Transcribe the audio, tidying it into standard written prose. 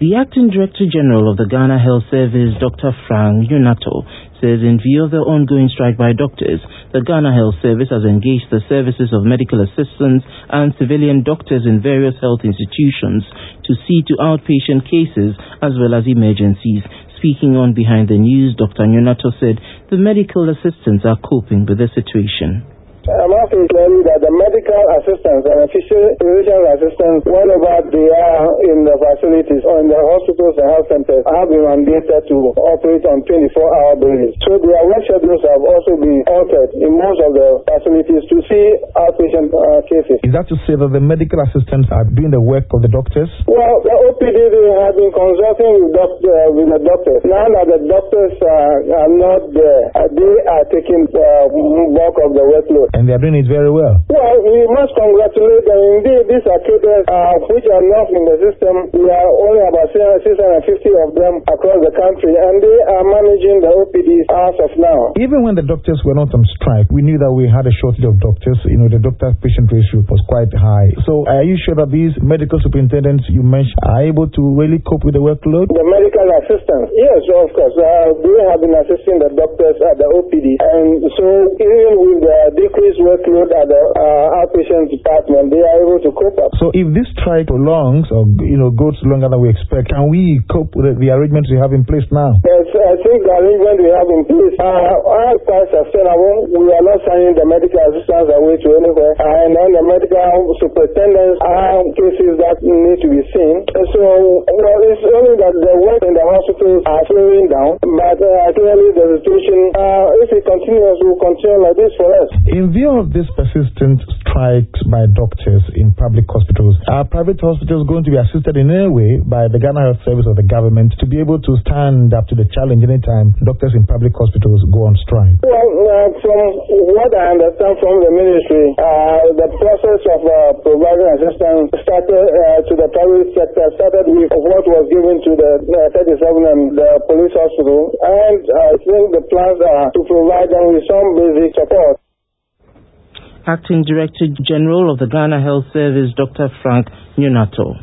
The Acting Director General of the Ghana Health Service, Dr. Frank Nyunato, says in view of the ongoing strike by doctors, the Ghana Health Service has engaged the services of medical assistants and civilian doctors in various health institutions to see to outpatient cases as well as emergencies. Speaking on Behind the News, Dr. Nyunato said the medical assistants are coping with the situation. I'm asking clearly that the medical assistants and physician assistants, wherever they are in the facilities or in the hospitals and health centers, have been mandated to operate on 24-hour basis. So their work schedules have also been altered in most of the facilities to see outpatient cases. Is that to say that the medical assistants are doing the work of the doctors? Well, the OPD have been consulting with the doctors. Now that the doctors are not there, they are taking the bulk of the workload. And they are doing it very well. Well, we must congratulate them. Indeed, these are cases which are not in the system. We are only about 650 of them across the country, and they are managing the OPDs as of now. Even when the doctors were not on strike, we knew that we had a shortage of doctors. The doctor-patient ratio was quite high. So are you sure that these medical superintendents you mentioned are able to really cope with the workload? The medical assistants, yes, of course. They have been assisting the doctors at the OPD. And so even with the decreased workload at the outpatient department, they are able to cope up. So if this strike prolongs or goes longer than we expect, can we cope with the arrangements we have in place now? Yes, I think the arrangement we have in place are quite sustainable. We are not sending the medical assistants away to anywhere, and then the medical superintendents are cases that need to be seen. So it's only that the work in the hospitals are slowing down, but clearly the situation, if it continues, will continue like this for us. In view of this persistent strikes by doctors in public hospitals, are private hospitals going to be assisted in any way by the Ghana Health Service or the government to be able to stand up to the challenge anytime doctors in public hospitals go on strike? Well, from what I understand from the ministry, the process of providing assistance started to the private sector, started with what was given to the 37 and the police hospital, and I think the plans are to provide them with some basic support. Acting Director General of the Ghana Health Service, Dr. Frank Nyunato.